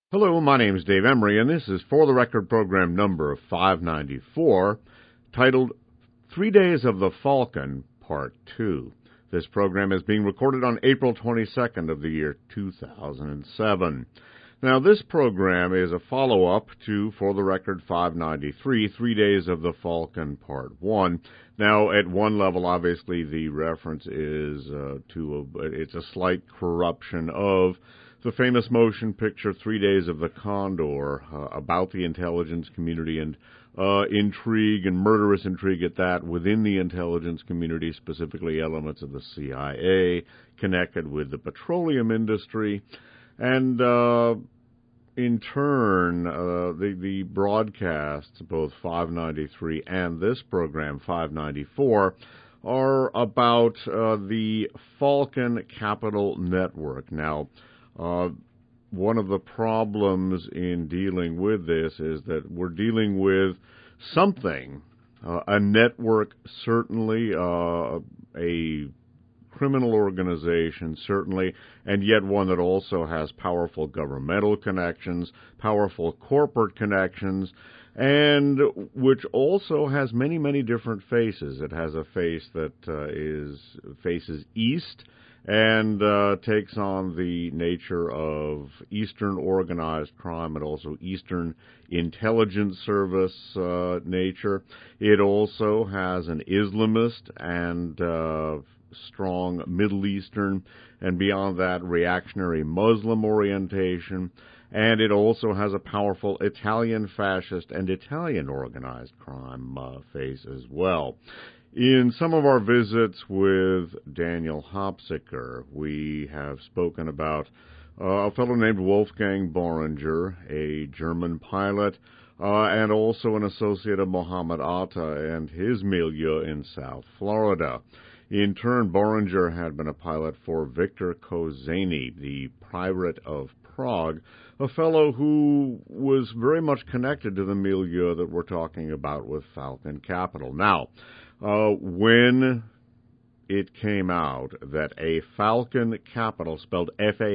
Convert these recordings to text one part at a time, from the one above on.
Hello, my name is Dave Emery, and this is For the Record program number 594, titled 3 Days of the Falcon, Part 2. This program is being recorded on April 22nd of the year 2007. Now, this program is a follow-up to For the Record 593, 3 Days of the Falcon, Part 1. Now, at one level, obviously, the reference is it's a slight corruption of the famous motion picture 3 Days of the Condor, about the intelligence community and intrigue and murderous intrigue at that within the intelligence community, specifically elements of the CIA connected with the petroleum industry. And in turn, the broadcasts, both 593 and this program, 594, are about the Falcon Capital Network. Now, one of the problems in dealing with this is that we're dealing with something, a network certainly, a criminal organization certainly, and yet one that also has powerful governmental connections, powerful corporate connections, and which also has many, many different faces. It has a face that faces east, and takes on the nature of Eastern organized crime and also Eastern intelligence service nature. It also has an Islamist and strong Middle Eastern and beyond that reactionary Muslim orientation. And it also has a powerful Italian fascist and Italian organized crime face as well. In some of our visits with Daniel Hopsicker, we have spoken about a fellow named Wolfgang Boringer, a German pilot, and also an associate of Mohammed Atta and his milieu in South Florida. In turn, Boringer had been a pilot for Victor Kozani, the pirate of Prague, a fellow who was very much connected to the milieu that we're talking about with Falcon Capital. Now, when it came out that a Falcon Capital, spelled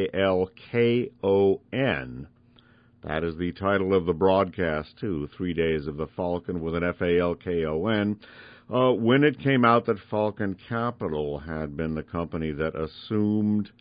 F-A-L-K-O-N, that is the title of the broadcast, too, 3 Days of the Falcon with an F-A-L-K-O-N, when it came out that Falcon Capital had been the company that assumed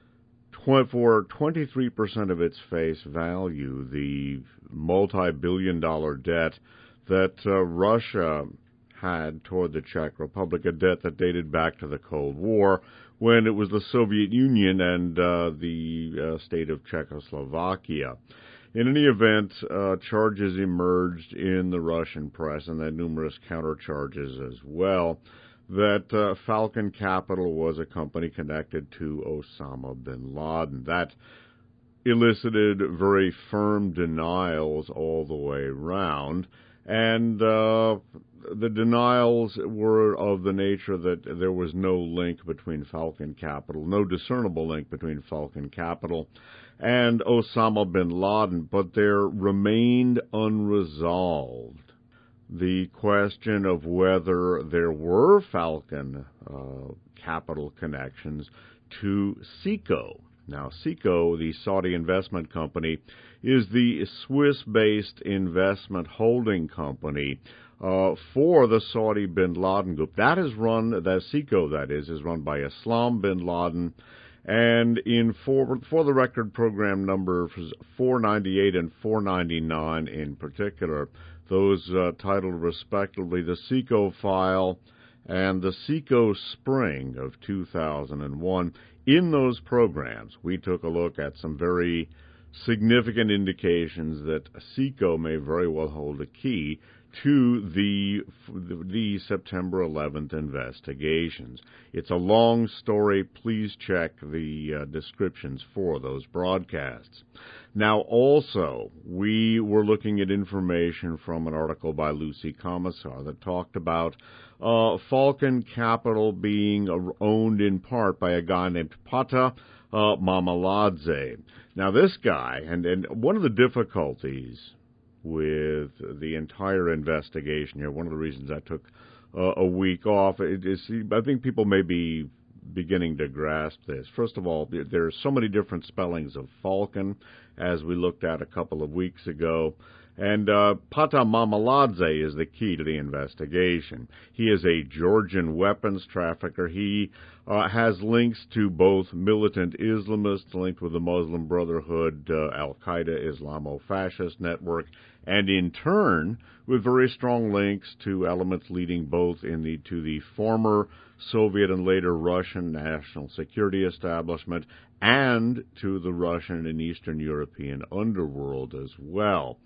for 23% of its face value the multi-billion-dollar debt that Russia had toward the Czech Republic, a debt that dated back to the Cold War, when it was the Soviet Union and the state of Czechoslovakia. In any event, charges emerged in the Russian press, and then numerous countercharges as well, that Falcon Capital was a company connected to Osama bin Laden. That elicited very firm denials all the way around, and the denials were of the nature that there was no link between Falcon Capital, no discernible link between Falcon Capital and Osama bin Laden, but there remained unresolved the question of whether there were Falcon Capital connections to SECO. Now, SECO, the Saudi investment company, is the Swiss-based investment holding company for the Saudi bin Laden group. That is run, the SECO, that is run by Islam bin Laden. And in for the record program numbers 498 and 499 in particular, those titled respectively the SECO File and the SECO Spring of 2001. In those programs, we took a look at some very significant indications that SECO may very well hold a key to the September 11th investigations. It's a long story. Please check the descriptions for those broadcasts. Now, also, we were looking at information from an article by Lucy Commissar that talked about Falcon Capital being owned in part by a guy named Pata Mamaladze. Now, this guy, and one of the difficulties with the entire investigation here, one of the reasons I took a week off, I think people may be beginning to grasp this. First of all, there are so many different spellings of Falcon, as we looked at a couple of weeks ago. And Pata Mamaladze is the key to the investigation. He is a Georgian weapons trafficker. He has links to both militant Islamists linked with the Muslim Brotherhood, Al-Qaeda, Islamo-fascist network, and in turn with very strong links to elements leading both to the former Soviet and later Russian national security establishment and to the Russian and Eastern European underworld as well.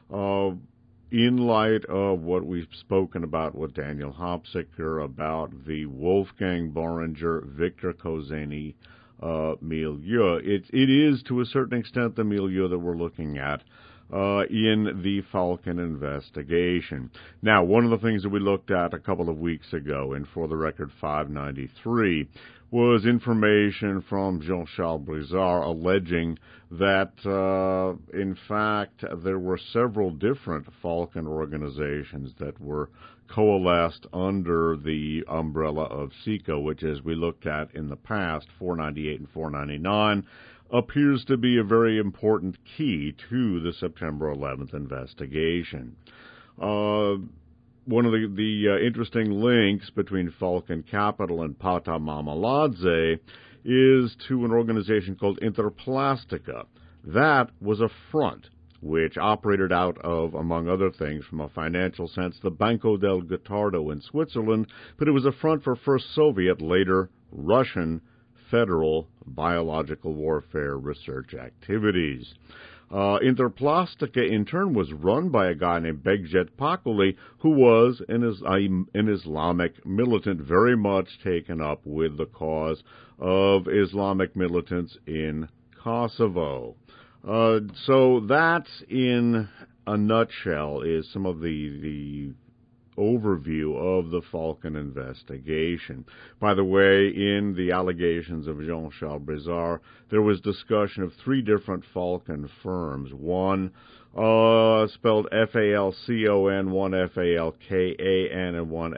In light of what we've spoken about with Daniel Hopsicker about the Wolfgang Boringer, Victor Kozeny milieu, it is to a certain extent the milieu that we're looking at in the Falcon investigation. Now, one of the things that we looked at a couple of weeks ago in For the Record 593 was information from Jean-Charles Brizard alleging that, in fact, there were several different Falcon organizations that were coalesced under the umbrella of SECO, which, as we looked at in the past, 498 and 499, appears to be a very important key to the September 11th investigation. One of the interesting links between Falcon Capital and Pata Mamaladze is to an organization called Interplastica. That was a front which operated out of, among other things, from a financial sense, the Banco del Gottardo in Switzerland, but it was a front for first Soviet, later Russian, federal biological warfare research activities. Interplastica, in turn, was run by a guy named Begjet Pakuli, who was an Islamic militant, very much taken up with the cause of Islamic militants in Kosovo. So that, in a nutshell, is some of the overview of the Falcon investigation. By the way, in the allegations of Jean-Charles Brizard, there was discussion of three different Falcon firms. One spelled Falcon, one Falkan, and one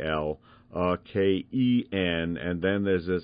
Falken, and then there's this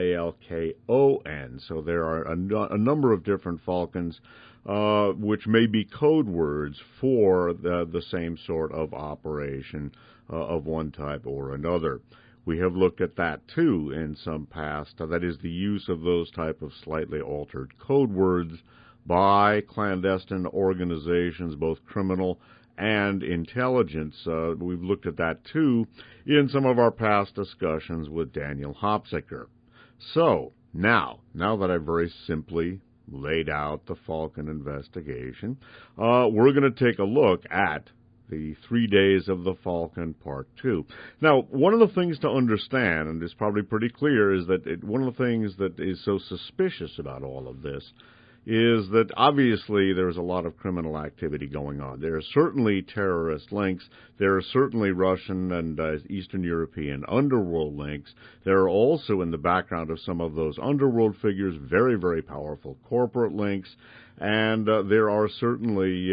Falkon. So there are a number of different Falcons, which may be code words for the same sort of operation of one type or another. We have looked at that, too, in some past. That is the use of those type of slightly altered code words by clandestine organizations, both criminal and intelligence. We've looked at that, too, in some of our past discussions with Daniel Hopsicker. So, now that I've very simply laid out the Falcon investigation, we're going to take a look at the 3 days of the Falcon Part 2. Now, one of the things to understand, and it's probably pretty clear, is that one of the things that is so suspicious about all of this is that obviously there's a lot of criminal activity going on. There are certainly terrorist links. There are certainly Russian and Eastern European underworld links. There are also, in the background of some of those underworld figures, very, very powerful corporate links. And there are certainly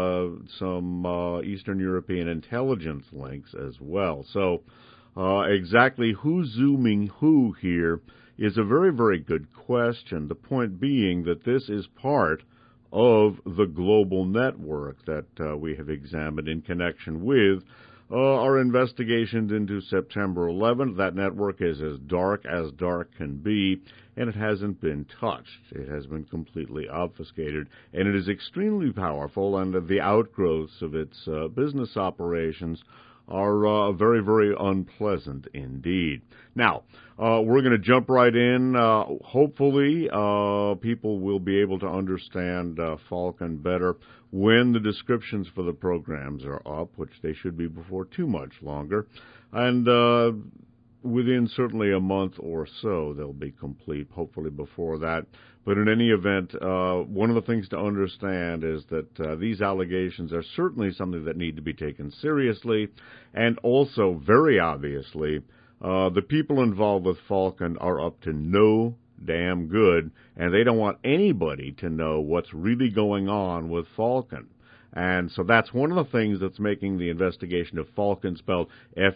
some Eastern European intelligence links as well. So exactly who's zooming who here is a very, very good question. The point being that this is part of the global network that we have examined in connection with our investigations into September 11th. That network is as dark can be, and it hasn't been touched. It has been completely obfuscated, and it is extremely powerful, and the outgrowths of its business operations are very, very unpleasant indeed. Now, we're going to jump right in. Hopefully, people will be able to understand Falcon better when the descriptions for the programs are up, which they should be before too much longer. And within certainly a month or so, they'll be complete, hopefully before that. But in any event, one of the things to understand is that these allegations are certainly something that need to be taken seriously, and also, very obviously, the people involved with Falcon are up to no damn good, and they don't want anybody to know what's really going on with Falcon. And so that's one of the things that's making the investigation of Falcon, spelled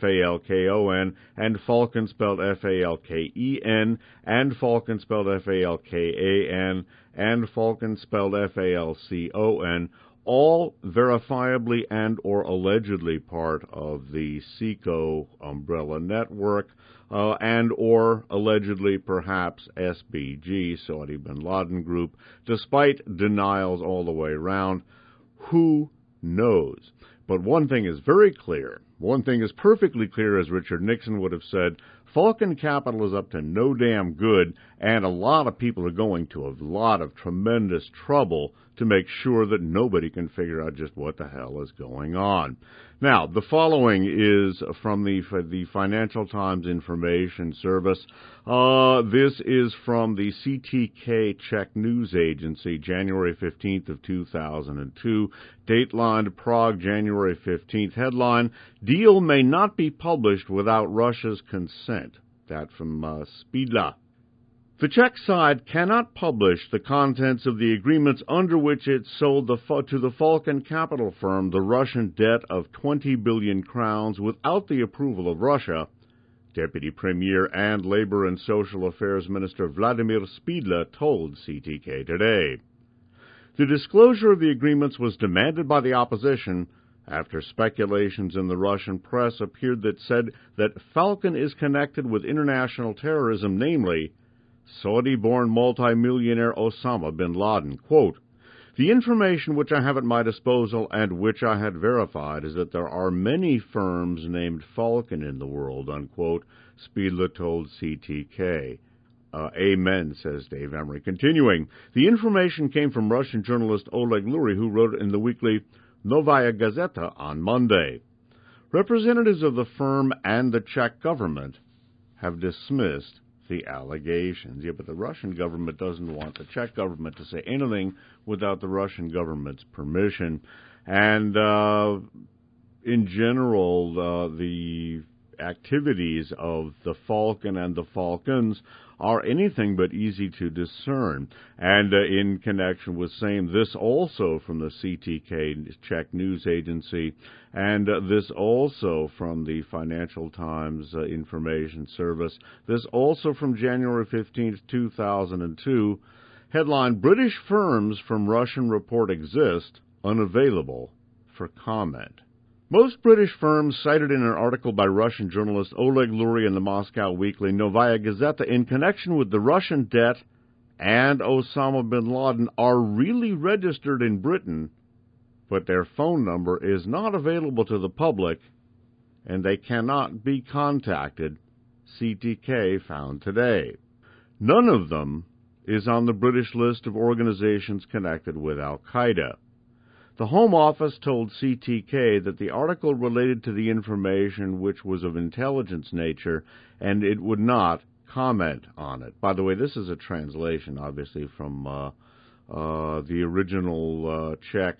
Falkon, and Falcon, spelled Falken, and Falcon, spelled Falkan, and Falcon, spelled Falcon, all verifiably and or allegedly part of the SECO umbrella network, and or allegedly perhaps SBG, Saudi bin Laden Group, despite denials all the way around. Who knows? But one thing is very clear. One thing is perfectly clear, as Richard Nixon would have said. Falcon Capital is up to no damn good, and a lot of people are going to a lot of tremendous trouble to make sure that nobody can figure out just what the hell is going on. Now, the following is from the Financial Times Information Service. This is from the CTK Czech News Agency, January 15th of 2002. Dateline, Prague, January 15th. Headline, Deal may not be published without Russia's consent. That from Spiedla. The Czech side cannot publish the contents of the agreements under which it sold to the Falcon Capital firm the Russian debt of 20 billion crowns without the approval of Russia, Deputy Premier and Labor and Social Affairs Minister Vladimir Spiedla told CTK today. The disclosure of the agreements was demanded by the opposition after speculations in the Russian press appeared that said that Falcon is connected with international terrorism, namely Saudi-born multimillionaire Osama bin Laden. Quote, the information which I have at my disposal and which I had verified is that there are many firms named Falcon in the world, unquote, Spiedla told CTK. Amen, says Dave Emery. Continuing, the information came from Russian journalist Oleg Lury, who wrote it in the weekly Novaya Gazeta on Monday. Representatives of the firm and the Czech government have dismissed the allegations. Yeah, but the Russian government doesn't want the Czech government to say anything without the Russian government's permission. And in general, the activities of the Falcon and the Falcons are anything but easy to discern. And in connection with same, this also from the CTK Czech News Agency, and this also from the Financial Times Information Service, this also from January 15th, 2002, headline, British firms from Russian report exist, unavailable for comment. Most British firms cited in an article by Russian journalist Oleg Lury in the Moscow Weekly Novaya Gazeta in connection with the Russian debt and Osama bin Laden are really registered in Britain, but their phone number is not available to the public and they cannot be contacted, CTK found today. None of them is on the British list of organizations connected with Al-Qaeda. The Home Office told CTK that the article related to the information which was of intelligence nature, and it would not comment on it. By the way, this is a translation, obviously, from the original Czech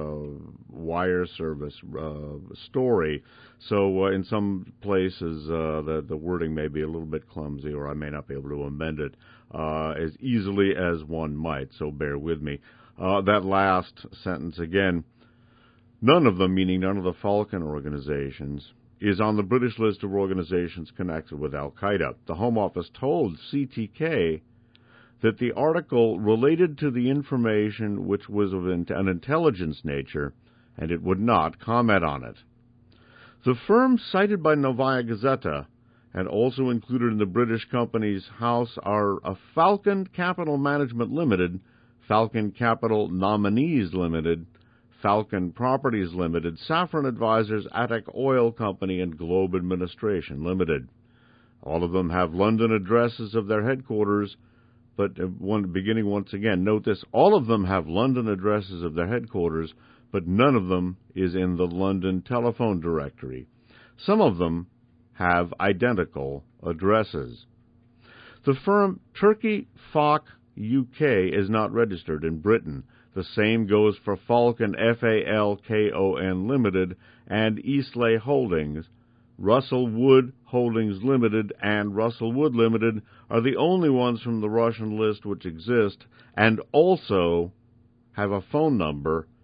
wire service story. So in some places, the wording may be a little bit clumsy, or I may not be able to amend it as easily as one might, so bear with me. That last sentence again, none of them, meaning none of the Falcon organizations, is on the British list of organizations connected with Al-Qaeda. The Home Office told CTK that the article related to the information which was of an intelligence nature, and it would not comment on it. The firms cited by Novaya Gazeta and also included in the British company's house are a Falcon Capital Management Limited, Falcon Capital Nominees Limited, Falcon Properties Limited, Saffron Advisors, Attic Oil Company, and Globe Administration Limited. All of them have London addresses of their headquarters, but beginning once again, note this, all of them have London addresses of their headquarters, but none of them is in the London telephone directory. Some of them have identical addresses. The firm Turkey Falk UK is not registered in Britain. The same goes for Falcon Falkon Limited and Eastleigh Holdings. Russell Wood Holdings Limited and Russell Wood Limited are the only ones from the Russian list which exist and also have a phone number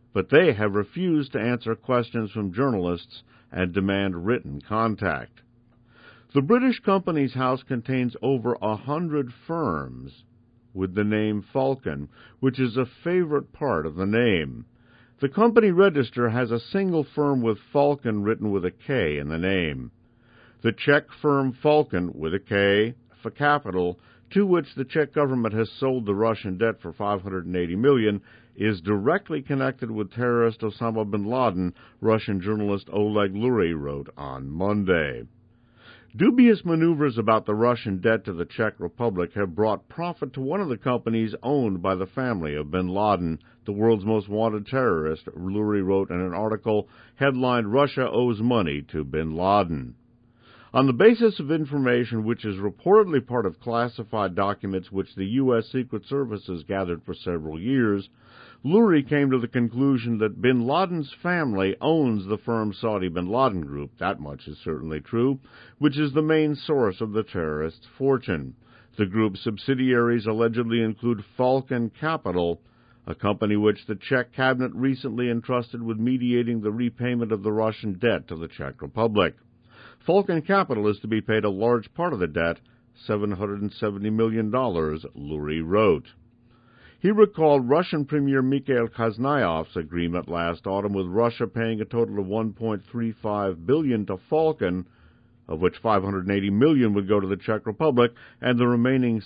but they have refused to answer questions from journalists and demand written contact. The British Companies House contains over 100 firms with the name Falcon, which is a favorite part of the name. The company register has a single firm with Falcon written with a K in the name. The Czech firm Falcon, with a K, for capital, to which the Czech government has sold the Russian debt for $580 million, is directly connected with terrorist Osama bin Laden, Russian journalist Oleg Lury wrote on Monday. Dubious maneuvers about the Russian debt to the Czech Republic have brought profit to one of the companies owned by the family of bin Laden, the world's most wanted terrorist, Lury wrote in an article headlined, "Russia Owes Money to Bin Laden." On the basis of information which is reportedly part of classified documents which the U.S. Secret Service has gathered for several years, Lury came to the conclusion that bin Laden's family owns the firm Saudi bin Laden Group, that much is certainly true, which is the main source of the terrorist's fortune. The group's subsidiaries allegedly include Falcon Capital, a company which the Czech cabinet recently entrusted with mediating the repayment of the Russian debt to the Czech Republic. Falcon Capital is to be paid a large part of the debt, $770 million, Lury wrote. He recalled Russian Premier Mikhail Kaznyov's agreement last autumn with Russia paying a total of $1.35 billion to Falcon, of which $580 million would go to the Czech Republic, and the remaining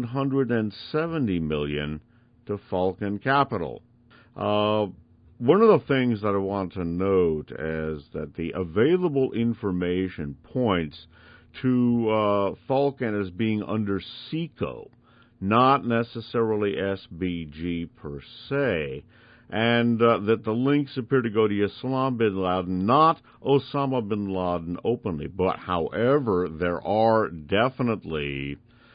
$770 million to Falcon Capital. One of the things that I want to note is that the available information points to Falcon as being under SECO, not necessarily SBG per se, and that the links appear to go to Osama bin Laden, not Osama bin Laden openly. But, however, there are definitely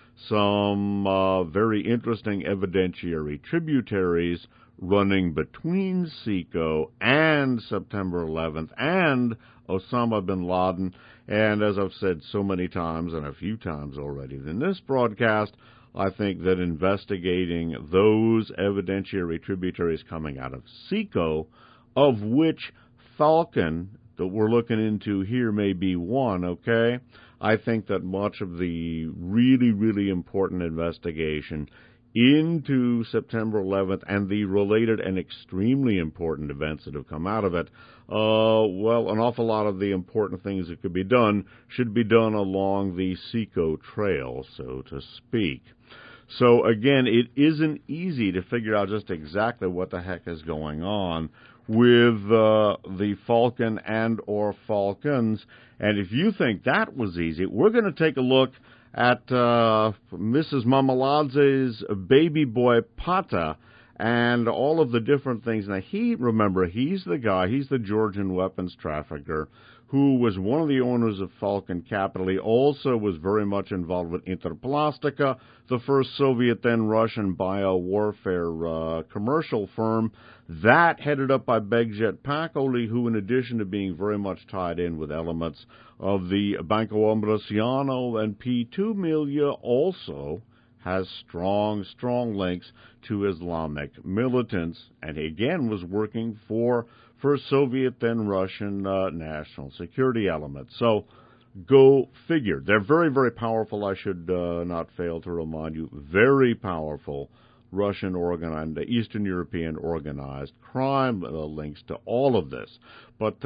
some very interesting evidentiary tributaries running between SECO and September 11th and Osama bin Laden. And as I've said so many times, and a few times already in this broadcast, I think that investigating those evidentiary tributaries coming out of SECO, of which Falcon, that we're looking into here, may be one, okay? I think that much of the really, really important investigation into September 11th and the related and extremely important events that have come out of it, well, an awful lot of the important things that could be done should be done along the SECO trail, so to speak. So, again, it isn't easy to figure out just exactly what the heck is going on with the Falcon and or Falcons. And if you think that was easy, we're going to take a look at Mrs. Mamaladze's baby boy Pata and all of the different things. Now, he's the guy, he's the Georgian weapons trafficker who was one of the owners of Falcon Capital. He also was very much involved with Interplastica, the first Soviet, then Russian bio-warfare commercial firm. That headed up by Begjet Pakoli, who, in addition to being very much tied in with elements of the Banco Ambrosiano and P2 milieu, also has strong links to Islamic militants, and again was working for first Soviet, then Russian national security elements. So, go figure. They're very, very powerful, I should not fail to remind you, very powerful Russian organized, Eastern European organized crime links to all of this. But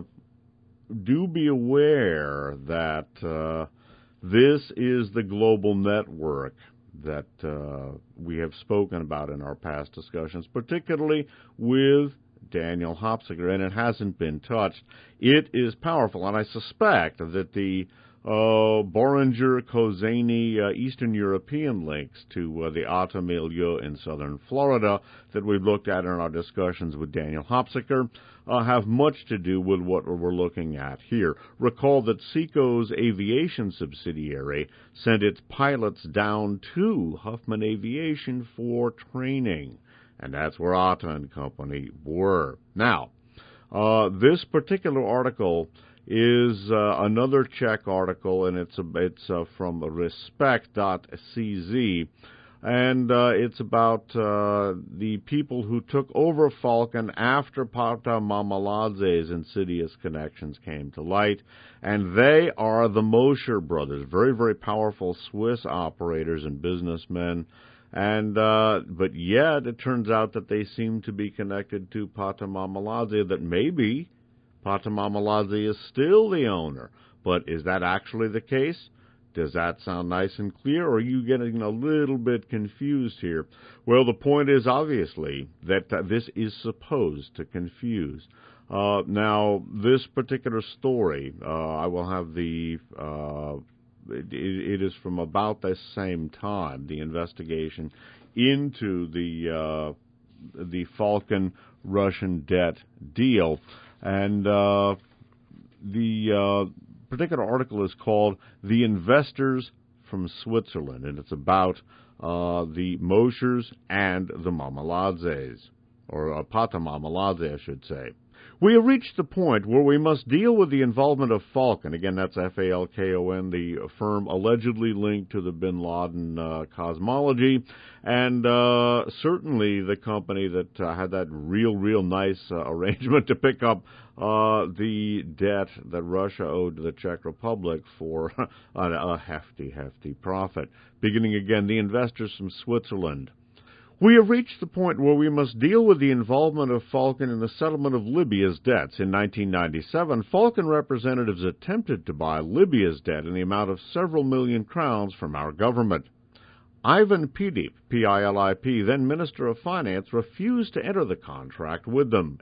do be aware that this is the global network that we have spoken about in our past discussions, particularly with Daniel Hopsinger, and it hasn't been touched. It is powerful, and I suspect that the Boringer-Kozani Eastern European links to the Ata milieu in southern Florida that we've looked at in our discussions with Daniel Hopsinger have much to do with what we're looking at here. Recall that SECO's aviation subsidiary sent its pilots down to Huffman Aviation for training, and that's where Ata and Company were. Now, this particular article is another Czech article, and it's from respect.cz, And it's about the people who took over Falcon after Pata Mamaladze's insidious connections came to light. And they are the Mosher brothers, very, very powerful Swiss operators and businessmen. And but yet it turns out that they seem to be connected to Pata Mamaladze, that maybe Pata Mamaladze is still the owner. But is that actually the case? Does that sound nice and clear, or are you getting a little bit confused here? Well, the point is obviously that this is supposed to confuse. Now, this particular story, I will have the... It is from about the same time, the investigation into the Falcon Russian debt deal, and the particular article is called "The Investors from Switzerland," and it's about the Moshers and the Mamaladzes, or Pata Mamaladze, I should say. We have reached the point where we must deal with the involvement of Falcon. Again, that's Falkon, the firm allegedly linked to the bin Laden cosmology, and certainly the company that had that real nice arrangement to pick up the debt that Russia owed to the Czech Republic for a hefty profit. Beginning again, the investors from Switzerland. We have reached the point where we must deal with the involvement of Falcon in the settlement of Libya's debts. In 1997, Falcon representatives attempted to buy Libya's debt in the amount of several million crowns from our government. Ivan Pilip, P-I-L-I-P, then Minister of Finance, refused to enter into the contract with them.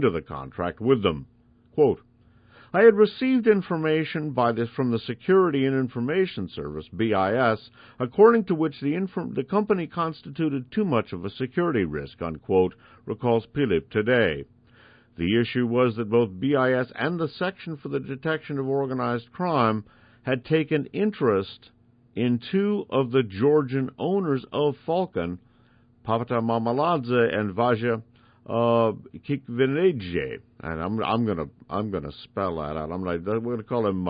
Quote, "I had received information from the Security and Information Service, BIS, according to which the company constituted too much of a security risk," unquote, recalls Pilip today. The issue was that both BIS and the Section for the Detection of Organized Crime had taken interest in two of the Georgian owners of Falcon, Pata Mamaladze and Vaja Kikvinidze, and I'm gonna spell that out. We're gonna call him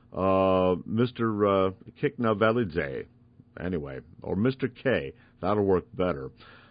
Mr. Kiknavelidze, anyway, or Mr. K. That'll work better.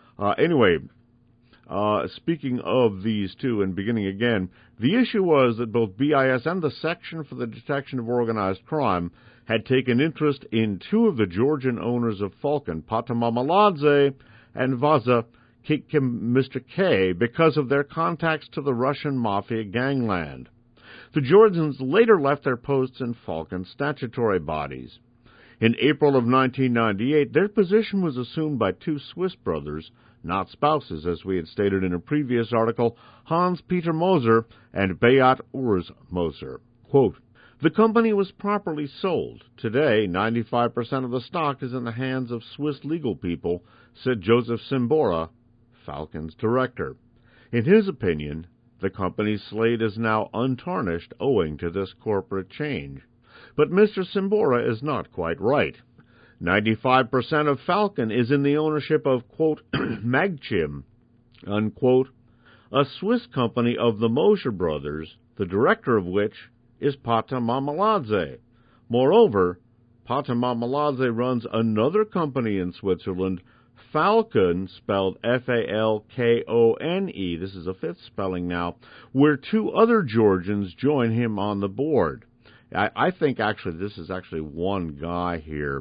Speaking of these two, and beginning again, the issue was that both BIS and the Section for the Detection of Organized Crime had taken interest in two of the Georgian owners of Falcon, Pata Mamaladze and Vaza Mr. K, because of their contacts to the Russian mafia gangland. The Georgians later left their posts in Falcon's statutory bodies. In April of 1998, their position was assumed by two Swiss brothers, not spouses, as we had stated in a previous article, Hans-Peter Moser and Beat Urs Moser. Quote, "The company was properly sold. Today, 95% of the stock is in the hands of Swiss legal people," said Joseph Simbora, Falcon's director. In his opinion, the company's slate is now untarnished owing to this corporate change. But Mr. Simbora is not quite right. 95% of Falcon is in the ownership of, quote, Magchim, unquote, a Swiss company of the Mosher brothers, the director of which is Pata Mamaladze. Moreover, Pata Mamaladze runs another company in Switzerland, Falcon, spelled Falkone, this is a fifth spelling now, where two other Georgians join him on the board. I think actually this is actually one guy here,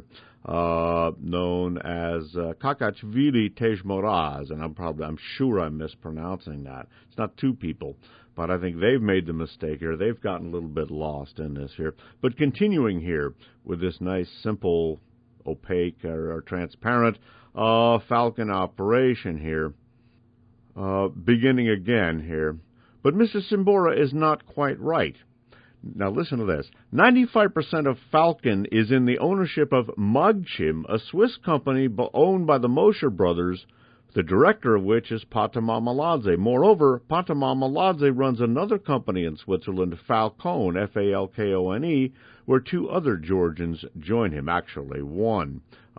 known as Kakachvili Tejmoraz, and I'm sure I'm mispronouncing that. It's not two people, but I think they've made the mistake here. They've gotten a little bit lost in this here. But continuing here with this nice, simple, opaque or transparent Falcon operation here, beginning again here. But Mr. Simbora is not quite right. Now listen to this. 95% of Falcon is in the ownership of Magchim, a Swiss company owned by the Mosher brothers, the director of which is Pata Mamaladze. Moreover, Pata Mamaladze runs another company in Switzerland, Falcone, Falkone, where two other Georgians join him, actually one.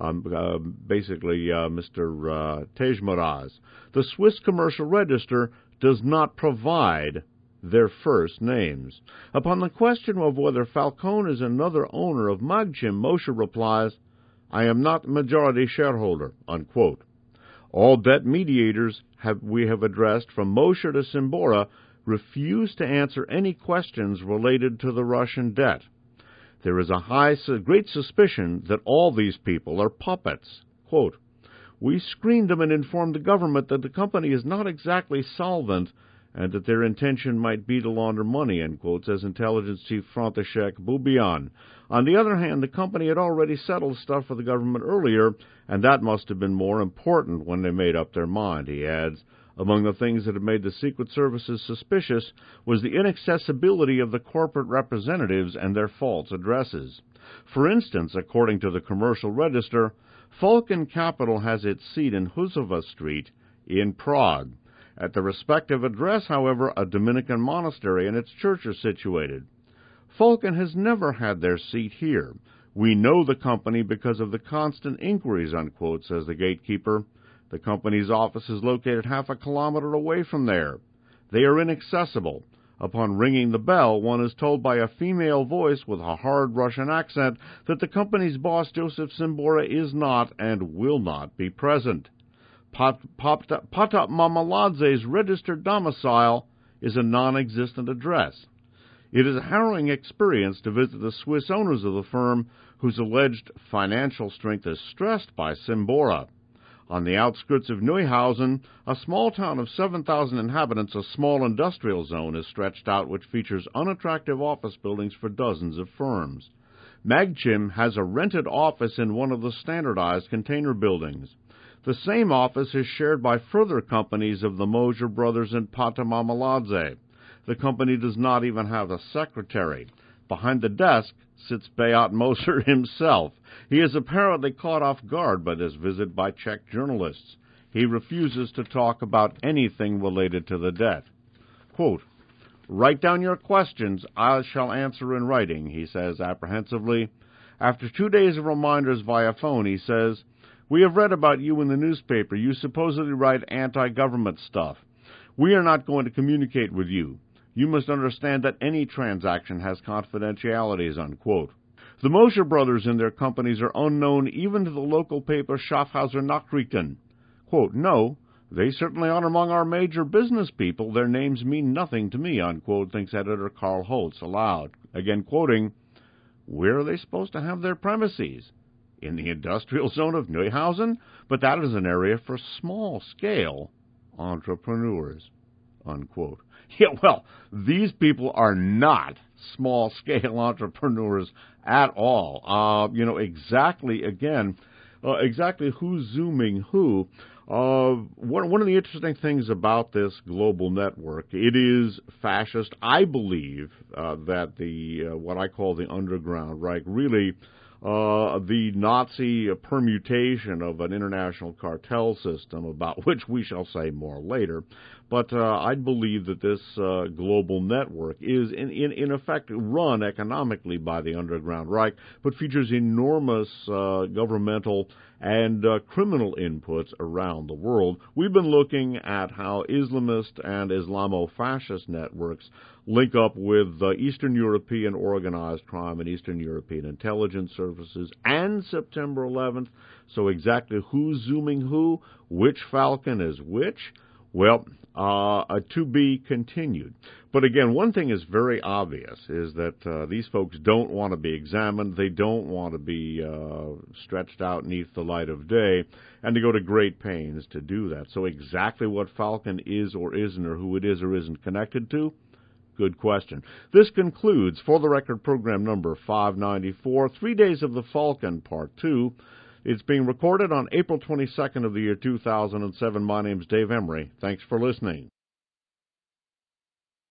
Mr. Tejmoraz. The Swiss Commercial Register does not provide their first names. Upon the question of whether Falcone is another owner of Magchim, Mosher replies, I am not majority shareholder, unquote. All debt mediators we have addressed from Mosher to Simbora refuse to answer any questions related to the Russian debt. There is a great suspicion that all these people are puppets. Quote, we screened them and informed the government that the company is not exactly solvent and that their intention might be to launder money, end quote, says Intelligence Chief František Bubian. On the other hand, the company had already settled stuff for the government earlier, and that must have been more important when they made up their mind, he adds. Among the things that have made the Secret Services suspicious was the inaccessibility of the corporate representatives and their false addresses. For instance, according to the Commercial Register, Falcon Capital has its seat in Husova Street in Prague. At the respective address, however, a Dominican monastery and its church are situated. Falcon has never had their seat here. We know the company because of the constant inquiries, unquote, says the gatekeeper. The company's office is located half a kilometer away from there. They are inaccessible. Upon ringing the bell, one is told by a female voice with a hard Russian accent that the company's boss, Joseph Simbora, is not and will not be present. Potap Mamaladze's registered domicile is a non-existent address. It is a harrowing experience to visit the Swiss owners of the firm, whose alleged financial strength is stressed by Simbora. On the outskirts of Neuhausen, a small town of 7,000 inhabitants, a small industrial zone is stretched out which features unattractive office buildings for dozens of firms. Magchim has a rented office in one of the standardized container buildings. The same office is shared by further companies of the Mosher brothers and Potap Mamaladze. The company does not even have a secretary. Behind the desk sits Beat Mosher himself. He is apparently caught off guard by this visit by Czech journalists. He refuses to talk about anything related to the debt. Quote, write down your questions. I shall answer in writing, he says apprehensively. After 2 days of reminders via phone, he says, we have read about you in the newspaper. You supposedly write anti-government stuff. We are not going to communicate with you. You must understand that any transaction has confidentialities, unquote. The Mosher brothers and their companies are unknown even to the local paper Schaffhauser Nachrichten. Quote, no, they certainly aren't among our major business people. Their names mean nothing to me, unquote, thinks editor Karl Holtz aloud. Again quoting, where are they supposed to have their premises? In the industrial zone of Neuhausen? But that is an area for small-scale entrepreneurs, unquote. Yeah, well, these people are not small-scale entrepreneurs at all. Exactly who's zooming who. One of the interesting things about this global network, it is fascist. I believe that the what I call the underground Reich, really the Nazi permutation of an international cartel system, about which we shall say more later. But I believe that this global network is, in effect, run economically by the underground Reich, but features enormous governmental and criminal inputs around the world. We've been looking at how Islamist and Islamo-fascist networks link up with Eastern European organized crime and Eastern European intelligence services and September 11th. So exactly who's zooming who, which Falcon is which, well, to be continued. But again, one thing is very obvious, is that these folks don't want to be examined. They don't want to be stretched out beneath the light of day, and to go to great pains to do that. So exactly what Falcon is or isn't, or who it is or isn't connected to, good question. This concludes For the Record program number 594, 3 Days of the Falcon, Part 2. It's being recorded on April 22nd of the year 2007. My name's Dave Emery. Thanks for listening.